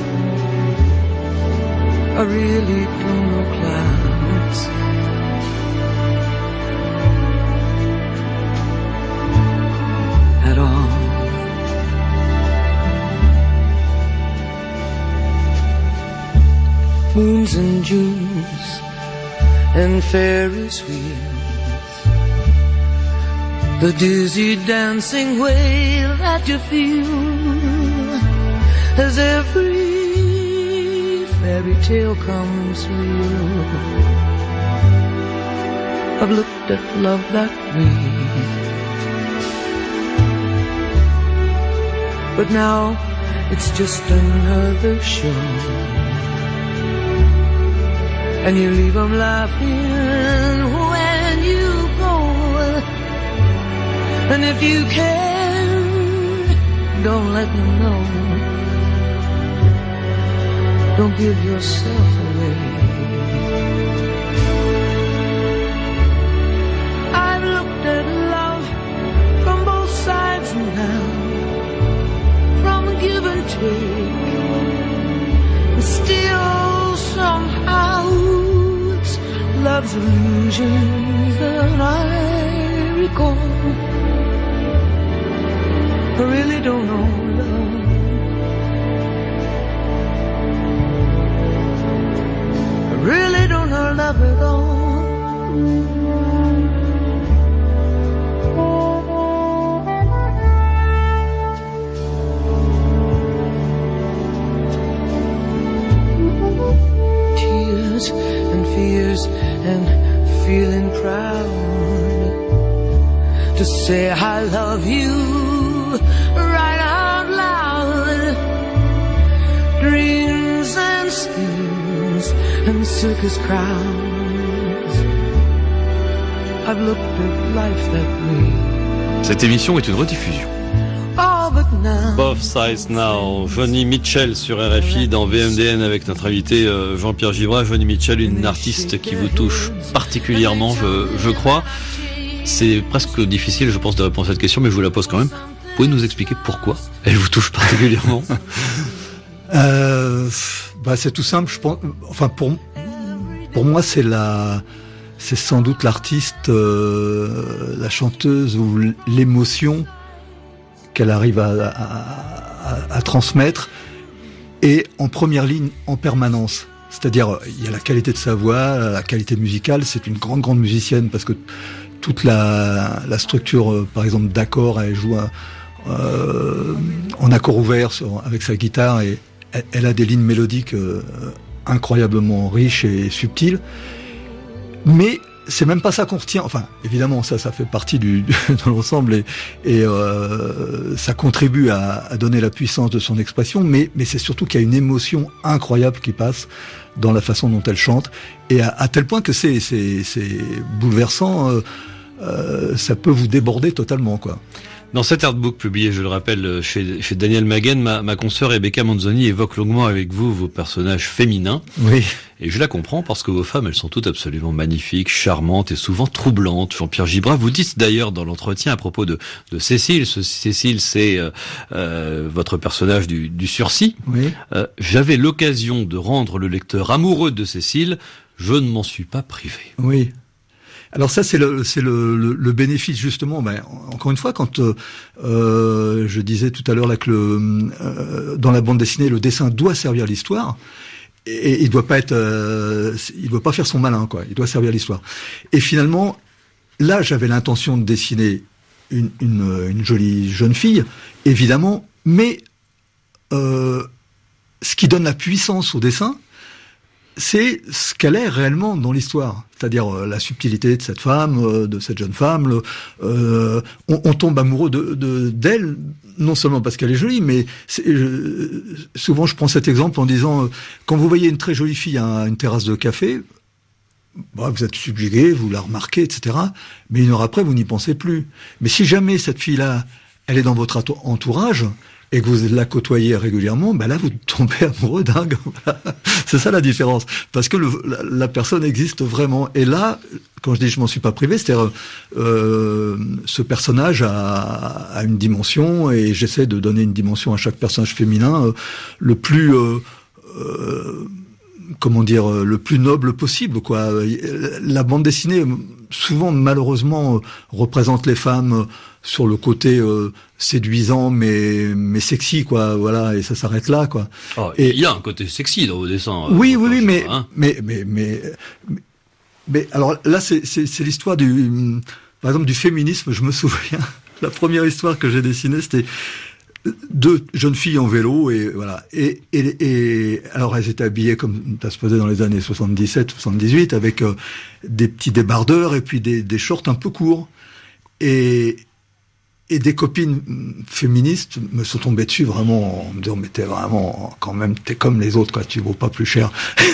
I really don't know clouds. At all. Moons and Junes and Ferris wheels, the dizzy dancing way that you feel as every fairy tale comes real. I've looked at love that way, but now it's just another show. And you leave them laughing when you go. And if you can, don't let them know. Don't give yourself away. I've looked at love from both sides now, from give and take, and still somehow it's love's illusions that I recall. I really don't know love. I really don't know love at all. Tears and fears and feeling proud to say I love you right out loud. Dreams and schemes and circus crowds. I've looked at life that way. Cette émission est une rediffusion. Oh, but now. Both Sides Now, Joni Mitchell sur R F I dans V M D N avec notre invité euh, Jean-Pierre Gibrat. Joni Mitchell, une artiste qui vous touche particulièrement, je, je crois. C'est presque difficile, je pense, de répondre à cette question, mais je vous la pose quand même. Vous pouvez nous expliquer pourquoi elle vous touche particulièrement? euh, bah c'est tout simple. Je pense. Enfin, pour pour moi, c'est la, c'est sans doute l'artiste, euh, la chanteuse ou l'émotion qu'elle arrive à, à, à, à transmettre, et en première ligne en permanence. C'est-à-dire, il y a la qualité de sa voix, la qualité musicale. C'est une grande, grande musicienne parce que toute la, la structure, euh, par exemple, d'accords, elle joue un, euh, en accord ouvert sur, avec sa guitare, et elle, elle a des lignes mélodiques euh, incroyablement riches et subtiles. Mais c'est même pas ça qu'on retient. Enfin, évidemment, ça, ça fait partie du, du de l'ensemble, et, et euh, ça contribue à, à donner la puissance de son expression. Mais, mais c'est surtout qu'il y a une émotion incroyable qui passe dans la façon dont elle chante, et à, à tel point que c'est, c'est, c'est bouleversant. Euh, euh, ça peut vous déborder totalement, quoi. Dans cet artbook publié, je le rappelle, chez, chez Daniel Maguen, ma, ma consoeur Rebecca Manzoni évoque longuement avec vous vos personnages féminins. Oui. Et je la comprends parce que vos femmes, elles sont toutes absolument magnifiques, charmantes et souvent troublantes. Jean-Pierre Gibrat, vous dites d'ailleurs dans l'entretien à propos de, de Cécile, ce, Cécile c'est euh, euh, votre personnage du, du sursis. Oui. Euh, j'avais l'occasion de rendre le lecteur amoureux de Cécile, je ne m'en suis pas privé. Oui. Alors ça, c'est le, c'est le, le, le bénéfice, justement. Ben, encore une fois, quand euh, euh, je disais tout à l'heure là que le, euh, dans la bande dessinée, le dessin doit servir l'histoire, et, et il doit pas être, euh, il doit pas faire son malin, quoi. Il doit servir l'histoire. Et finalement, là, j'avais l'intention de dessiner une, une, une jolie jeune fille, évidemment, mais euh, ce qui donne la puissance au dessin, c'est ce qu'elle est réellement dans l'histoire, c'est-à-dire euh, la subtilité de cette femme, euh, de cette jeune femme. Le, euh, on, on tombe amoureux de, de d'elle, non seulement parce qu'elle est jolie, mais c'est, je, souvent je prends cet exemple en disant euh, quand vous voyez une très jolie fille à une terrasse de café, bon, vous êtes subjugué, vous la remarquez, et cetera. Mais une heure après, vous n'y pensez plus. Mais si jamais cette fille-là, elle est dans votre entourage et que vous la côtoyez régulièrement, ben là, vous tombez amoureux dingue. Voilà. C'est ça la différence. Parce que le, la, la personne existe vraiment. Et là, quand je dis je m'en suis pas privé, c'est-à-dire euh, ce personnage a, a une dimension et j'essaie de donner une dimension à chaque personnage féminin euh, le plus... Euh, euh, comment dire, le plus noble possible, quoi. La bande dessinée, souvent, malheureusement, représente les femmes sur le côté euh, séduisant, mais mais sexy, quoi. Voilà, et ça s'arrête là, quoi. Oh, et il y a un côté sexy dans vos dessins. Oui, euh, oui, oui, mais, hein. mais mais mais mais mais alors là, c'est c'est c'est l'histoire du, par exemple, du féminisme. Je me souviens, la première histoire que j'ai dessinée, c'était deux jeunes filles en vélo et voilà et et et alors elles étaient habillées comme ça se faisait dans les années soixante-dix-sept soixante-dix-huit avec euh, des petits débardeurs et puis des des shorts un peu courts et et des copines féministes me sont tombées dessus vraiment en me disant mais t'es vraiment quand même t'es comme les autres quoi, tu vaux pas plus cher.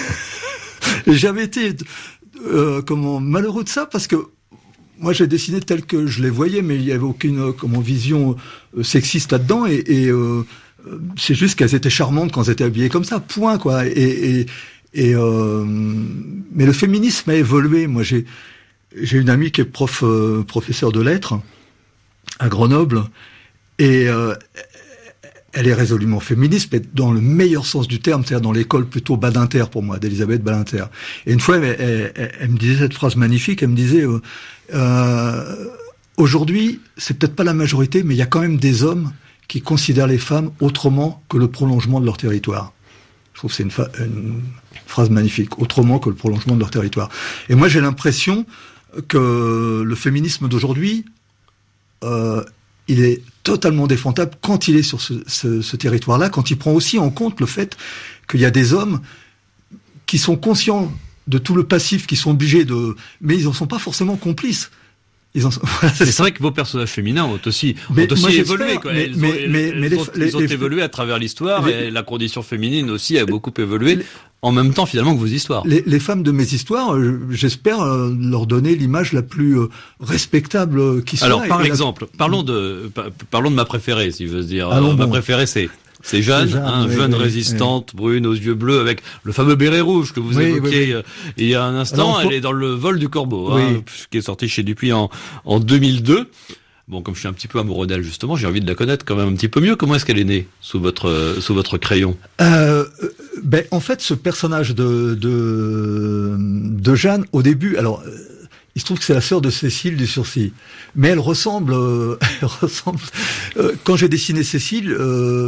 Et j'avais été euh, comment malheureux de ça parce que moi, j'ai dessiné tel que je les voyais, mais il y avait aucune euh, comment vision euh, sexiste là-dedans. Et, et euh, c'est juste qu'elles étaient charmantes quand elles étaient habillées comme ça. Point, quoi. Et, et, et euh, mais le féminisme a évolué. Moi, j'ai j'ai une amie qui est prof, euh, professeur de lettres à Grenoble, et euh, elle est résolument féministe, mais dans le meilleur sens du terme, c'est-à-dire dans l'école plutôt Badinter pour moi, d'Elisabeth Badinter. Et une fois, elle, elle, elle, elle me disait cette phrase magnifique, elle me disait euh, euh, aujourd'hui, c'est peut-être pas la majorité, mais il y a quand même des hommes qui considèrent les femmes autrement que le prolongement de leur territoire. Je trouve que c'est une, fa- une phrase magnifique, autrement que le prolongement de leur territoire. Et moi, j'ai l'impression que le féminisme d'aujourd'hui, euh, il est totalement défendable quand il est sur ce, ce, ce territoire-là, quand il prend aussi en compte le fait qu'il y a des hommes qui sont conscients de tout le passif, qui sont obligés de... Mais ils n'en sont pas forcément complices. Ils en sont... voilà, c'est, c'est vrai que vos personnages féminins ont aussi, mais, ont aussi moi, évolué. Quoi. Mais, ils mais, ont, mais, ils mais les, ont, les, ils ont les, évolué à travers l'histoire les, et la condition féminine aussi a beaucoup évolué les, en même temps finalement que vos histoires. Les, les femmes de mes histoires, j'espère leur donner l'image la plus respectable qui soit. Alors par et exemple, la... parlons de parlons de ma préférée, si je veux dire. Allons ma bon. préférée, c'est c'est Jeanne, Jeanne, hein, oui, jeune oui, résistante, oui. brune, aux yeux bleus, avec le fameux béret rouge que vous oui, évoquiez oui, oui. il y a un instant. Alors, elle est dans le vol du corbeau, oui. hein, qui est sorti chez Dupuis en, en deux mille deux. Bon, comme je suis un petit peu amoureux d'elle justement, j'ai envie de la connaître quand même un petit peu mieux. Comment est-ce qu'elle est née sous votre sous votre crayon? euh, Ben en fait, ce personnage de de de Jeanne, au début, alors. Il se trouve que c'est la sœur de Cécile du Sursis, mais elle ressemble, euh, elle ressemble. Euh, quand j'ai dessiné Cécile, euh,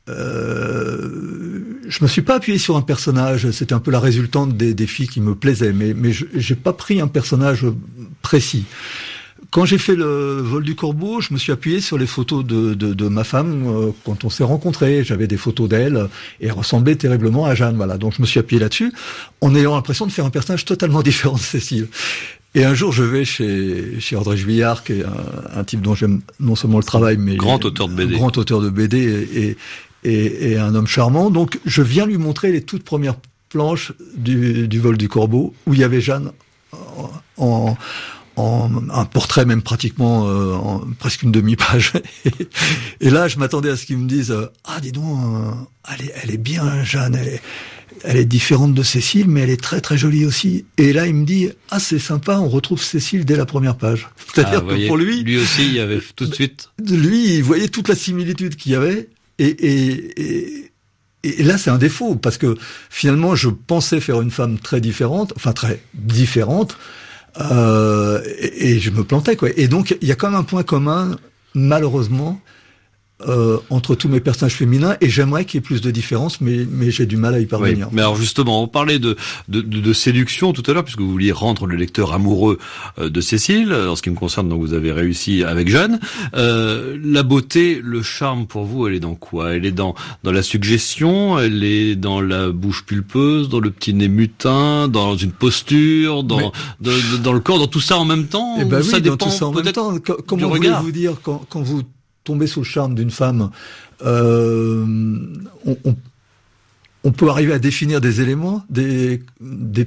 euh, je me suis pas appuyé sur un personnage. C'était un peu la résultante des, des filles qui me plaisaient, mais mais je, j'ai pas pris un personnage précis. Quand j'ai fait le vol du corbeau, je me suis appuyé sur les photos de, de, de ma femme euh, quand on s'est rencontrés. J'avais des photos d'elle et elle ressemblait terriblement à Jeanne. Voilà, donc je me suis appuyé là-dessus en ayant l'impression de faire un personnage totalement différent de Cécile. Et un jour, je vais chez, chez André Juillard, qui est un, un type dont j'aime non seulement le travail, mais... Grand auteur de B D. Grand auteur de B D et, et, et un homme charmant. Donc, je viens lui montrer les toutes premières planches du, du vol du corbeau, où il y avait Jeanne en, en, en un portrait même pratiquement, euh, en presque une demi-page. Et, et là, je m'attendais à ce qu'ils me disent « Ah, dis donc, euh, elle est, elle est bien, Jeanne, elle est... » Elle est différente de Cécile, mais elle est très très jolie aussi. Et là, il me dit, ah, c'est sympa, on retrouve Cécile dès la première page. C'est-à-dire ah, que voyez, pour lui... Lui aussi, il y avait tout de suite... Lui, il voyait toute la similitude qu'il y avait. Et, et, et, et là, c'est un défaut, parce que finalement, je pensais faire une femme très différente, enfin très différente, euh, et, et je me plantais, quoi. Et donc, il y a quand même un point commun, malheureusement, Euh, entre tous mes personnages féminins, et j'aimerais qu'il y ait plus de différence, mais mais j'ai du mal à y parvenir. Oui, mais alors justement, on parlait de, de de de séduction tout à l'heure, puisque vous vouliez rendre le lecteur amoureux de Cécile. En ce qui me concerne, donc vous avez réussi avec Jeanne. Euh, la beauté, le charme pour vous, elle est dans quoi? Elle est dans dans la suggestion, elle est dans la bouche pulpeuse, dans le petit nez mutin, dans une posture, dans mais... dans, dans le corps, dans tout ça en même temps. Eh ben ça oui, dépend dans tout ça en même temps. Comment voulez-vous dire quand quand vous tomber sous le charme d'une femme, euh, on, on, on peut arriver à définir des éléments, des, des,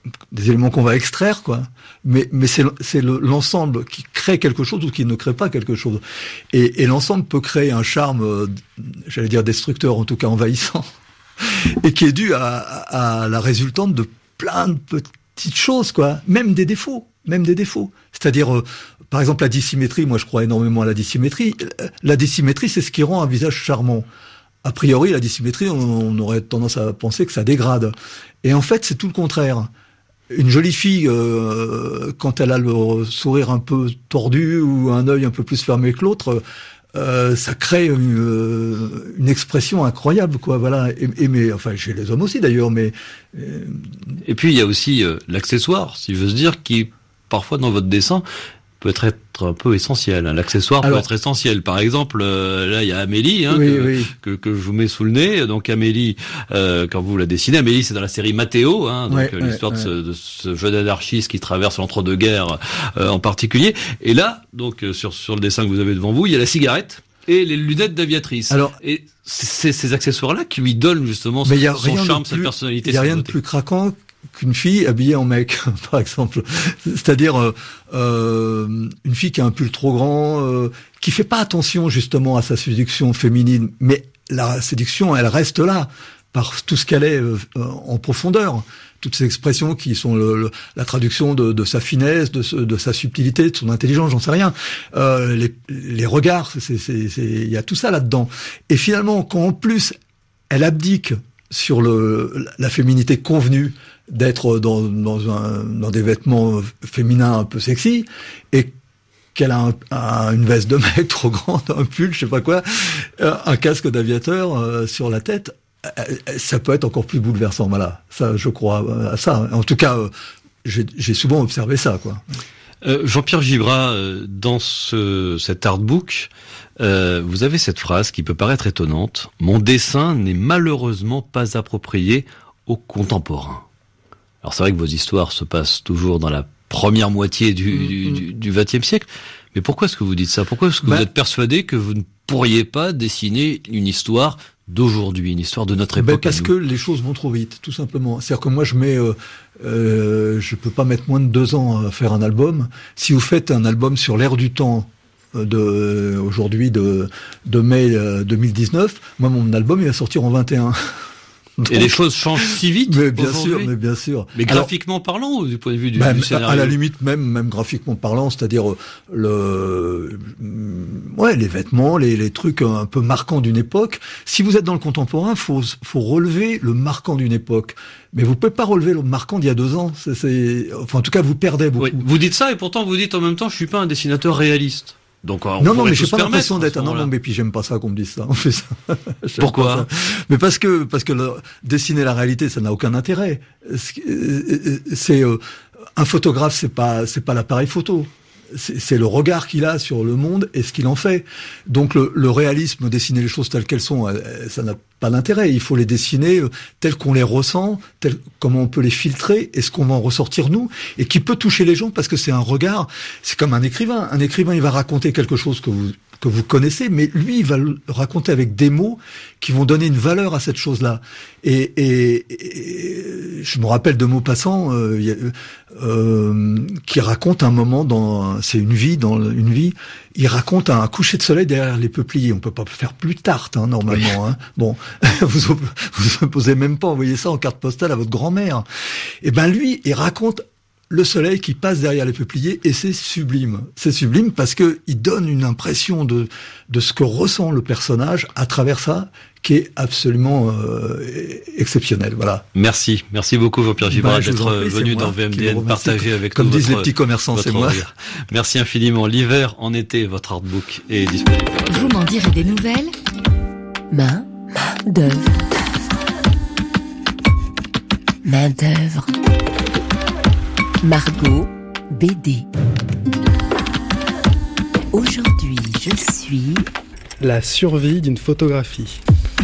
des éléments qu'on va extraire, quoi. Mais, mais c'est, c'est le, l'ensemble qui crée quelque chose ou qui ne crée pas quelque chose. Et, et l'ensemble peut créer un charme, euh, j'allais dire destructeur, en tout cas envahissant, et qui est dû à, à, à la résultante de plein de petites choses, quoi. Même des défauts, même des défauts. C'est-à-dire, euh, par exemple, la dissymétrie. Moi, je crois énormément à la dissymétrie. La dissymétrie, c'est ce qui rend un visage charmant. A priori, la dissymétrie, on, on aurait tendance à penser que ça dégrade. Et en fait, c'est tout le contraire. Une jolie fille, euh, quand elle a le sourire un peu tordu ou un œil un peu plus fermé que l'autre, euh, ça crée une, une expression incroyable, quoi. Voilà. Et, et mais enfin, chez les hommes aussi d'ailleurs. Mais euh... et puis il y a aussi euh, l'accessoire, si je veux dire, qui parfois dans votre dessin peut être un peu essentiel. L'accessoire Alors, peut être essentiel. Par exemple, euh, là, il y a Amélie, hein, oui, que, oui. Que, que je vous mets sous le nez. Donc Amélie, euh, quand vous la dessinez, Amélie, c'est dans la série Mathéo, hein, donc ouais, euh, l'histoire ouais, de, ce, ouais. de ce jeune anarchiste qui traverse l'entre-deux-guerres euh, en particulier. Et là, donc euh, sur sur le dessin que vous avez devant vous, il y a la cigarette et les lunettes d'aviatrice. Alors, et c'est ces accessoires-là qui lui donnent justement son, son charme, sa personnalité. Il n'y a rien de plus craquant qu'une fille habillée en mec, par exemple. C'est-à-dire euh, euh, une fille qui a un pull trop grand, euh, qui fait pas attention justement à sa séduction féminine, mais la séduction, elle reste là, par tout ce qu'elle est euh, en profondeur. Toutes ces expressions qui sont le, le, la traduction de, de sa finesse, de, de sa subtilité, de son intelligence, j'en sais rien. Euh, les, les regards, c'est, c'est, c'est, il y a tout ça là-dedans. Et finalement, quand en plus elle abdique sur le, la féminité convenue, d'être dans, dans, un, dans des vêtements féminins un peu sexy, et qu'elle a un, un, une veste de mec trop grande, un pull, je sais pas quoi, un casque d'aviateur euh, sur la tête, ça peut être encore plus bouleversant. Voilà, ça, je crois à ça. En tout cas, euh, j'ai, j'ai souvent observé ça, quoi. Euh, Jean-Pierre Gibrat, euh, dans ce, cet artbook, euh, vous avez cette phrase qui peut paraître étonnante. « Mon dessin n'est malheureusement pas approprié aux contemporains ». Alors c'est vrai que vos histoires se passent toujours dans la première moitié du, mmh. du, du vingtième siècle, mais pourquoi est-ce que vous dites ça ? Pourquoi est-ce que bah, vous êtes persuadé que vous ne pourriez pas dessiner une histoire d'aujourd'hui, une histoire de notre époque ? Ben parce que les choses vont trop vite, tout simplement. C'est-à-dire que moi je mets, euh, euh, je peux pas mettre moins de deux ans à faire un album. Si vous faites un album sur l'ère du temps de euh, aujourd'hui de, de mai euh, deux mille dix-neuf, moi mon album il va sortir en vingt et un. Donc, et les choses changent si vite. Mais bien sûr, mais bien sûr. Mais graphiquement Alors, parlant, ou du point de vue du, même, du scénario ? À la limite, même, même graphiquement parlant, c'est-à-dire le, ouais, les vêtements, les, les trucs un peu marquants d'une époque. Si vous êtes dans le contemporain, faut, faut relever le marquant d'une époque. Mais vous pouvez pas relever le marquant d'il y a deux ans. C'est, c'est, enfin, en tout cas, vous perdez beaucoup. Oui, vous dites ça et pourtant vous dites en même temps, je suis pas un dessinateur réaliste. Donc, on non, non, mais j'ai pas permettre, l'impression d'être un non, non, mais puis j'aime pas ça qu'on me dise ça. On fait ça. Pourquoi ? Mais parce que parce que le, dessiner la réalité, ça n'a aucun intérêt. C'est euh, un photographe, c'est pas c'est pas l'appareil photo. C'est, c'est le regard qu'il a sur le monde et ce qu'il en fait. Donc le, le réalisme, dessiner les choses telles qu'elles sont, ça n'a pas d'intérêt. Il faut les dessiner telles qu'on les ressent, telles, comment on peut les filtrer et ce qu'on va en ressortir nous et qui peut toucher les gens parce que c'est un regard. C'est comme un écrivain. Un écrivain, il va raconter quelque chose que vous que vous connaissez, mais lui, il va le raconter avec des mots qui vont donner une valeur à cette chose-là. Et, et, et je me rappelle de Maupassant, euh, y a, euh, qui raconte un moment dans, c'est une vie, dans une vie, il raconte un coucher de soleil derrière les peupliers. On peut pas faire plus tarte, hein, normalement. Hein. Bon, vous vous opposez même pas envoyer ça en carte postale à votre grand-mère. Et ben lui, il raconte le soleil qui passe derrière les peupliers et c'est sublime. C'est sublime parce que il donne une impression de de ce que ressent le personnage à travers ça qui est absolument euh, exceptionnel. Voilà. Merci, merci beaucoup Jean-Pierre Gibrat bah, d'être prie, venu dans V M D N partager avec comme nous. Comme disent votre, les petits commerçants, c'est moi. Rire. Merci infiniment. L'hiver en été, votre artbook est disponible. Vous m'en direz des nouvelles. Main, main d'œuvre. Main d'œuvre. Margot, B D. Aujourd'hui, je suis... La survie d'une photographie.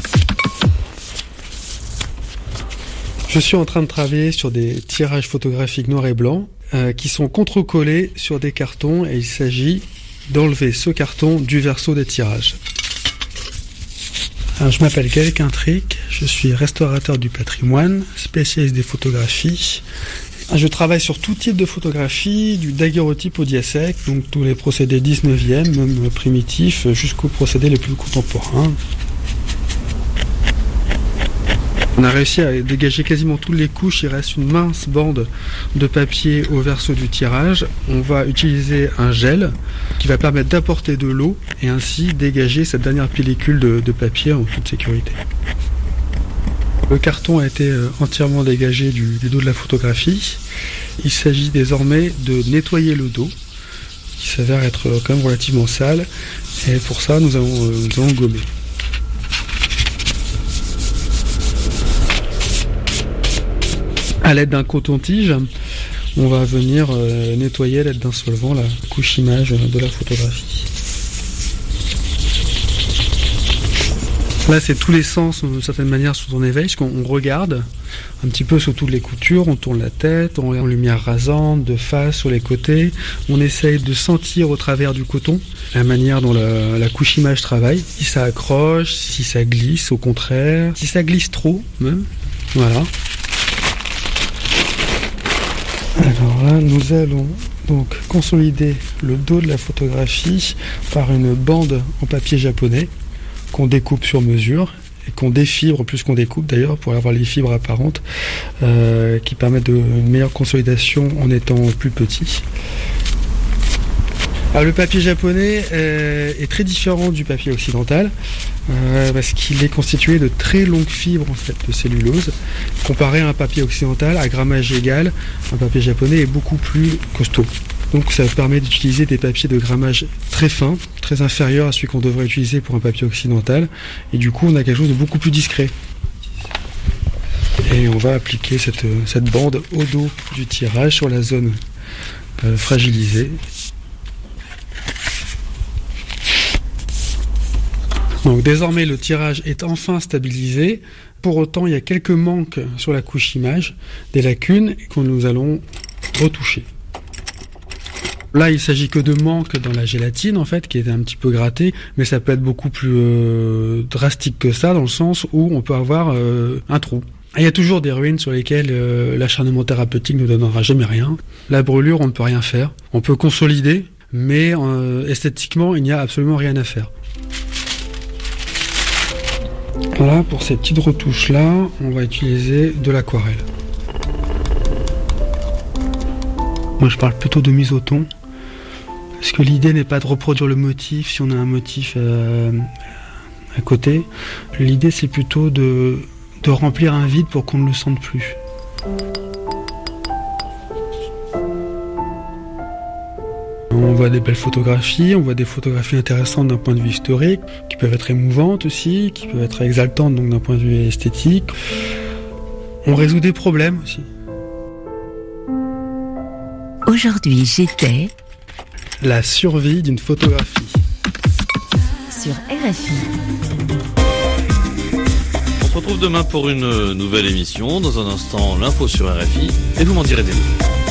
Je suis en train de travailler sur des tirages photographiques noir et blanc euh, qui sont contre-collés sur des cartons et il s'agit d'enlever ce carton du verso des tirages. Alors, je m'appelle Gaël Quintric, je suis restaurateur du patrimoine, spécialiste des photographies Je travaille sur tout type de photographie, du daguerreotype au diasec, donc tous les procédés dix-neuvième, même primitifs, jusqu'aux procédés les plus contemporains. On a réussi à dégager quasiment toutes les couches, il reste une mince bande de papier au verso du tirage. On va utiliser un gel qui va permettre d'apporter de l'eau et ainsi dégager cette dernière pellicule de, de papier en toute sécurité. Le carton a été entièrement dégagé du, du dos de la photographie. Il s'agit désormais de nettoyer le dos, qui s'avère être quand même relativement sale, et pour ça nous allons, nous allons gommer. À l'aide d'un coton-tige, on va venir euh, nettoyer à l'aide d'un solvant la couche image de la photographie. Là, c'est tous les sens, d'une certaine manière, sont en éveil, parce qu'on regarde un petit peu sur toutes les coutures, on tourne la tête, on regarde en lumière rasante, de face, sur les côtés. On essaye de sentir au travers du coton la manière dont la, la couche image travaille. Si ça accroche, si ça glisse, au contraire, si ça glisse trop, même. Voilà. Alors là, nous allons donc consolider le dos de la photographie par une bande en papier japonais qu'on découpe sur mesure et qu'on défibre plus qu'on découpe d'ailleurs pour avoir les fibres apparentes euh, qui permettent de, une meilleure consolidation en étant plus petit. Alors, le papier japonais euh, est très différent du papier occidental euh, parce qu'il est constitué de très longues fibres en fait, de cellulose. Comparé à un papier occidental, à grammage égal, un papier japonais est beaucoup plus costaud. Donc ça permet d'utiliser des papiers de grammage très fin, très inférieur à celui qu'on devrait utiliser pour un papier occidental. Et du coup, on a quelque chose de beaucoup plus discret. Et on va appliquer cette, cette bande au dos du tirage sur la zone euh, fragilisée. Donc désormais le tirage est enfin stabilisé. Pour autant, il y a quelques manques sur la couche image, des lacunes que nous allons retoucher. Là, il s'agit que de manques dans la gélatine, en fait, qui est un petit peu grattée, mais ça peut être beaucoup plus euh, drastique que ça, dans le sens où on peut avoir euh, un trou. Et il y a toujours des ruines sur lesquelles euh, l'acharnement thérapeutique ne donnera jamais rien. La brûlure, on ne peut rien faire. On peut consolider, mais euh, esthétiquement, il n'y a absolument rien à faire. Là, pour ces petites retouches-là, on va utiliser de l'aquarelle. Moi, je parle plutôt de mise au ton, parce que l'idée n'est pas de reproduire le motif si on a un motif euh, à côté. L'idée, c'est plutôt de, de remplir un vide pour qu'on ne le sente plus. On voit des belles photographies, on voit des photographies intéressantes d'un point de vue historique, qui peuvent être émouvantes aussi, qui peuvent être exaltantes donc d'un point de vue esthétique. On résout des problèmes aussi. Aujourd'hui, j'étais... La survie d'une photographie. Sur R F I. On se retrouve demain pour une nouvelle émission. Dans un instant, l'info sur R F I. Et vous m'en direz des mots.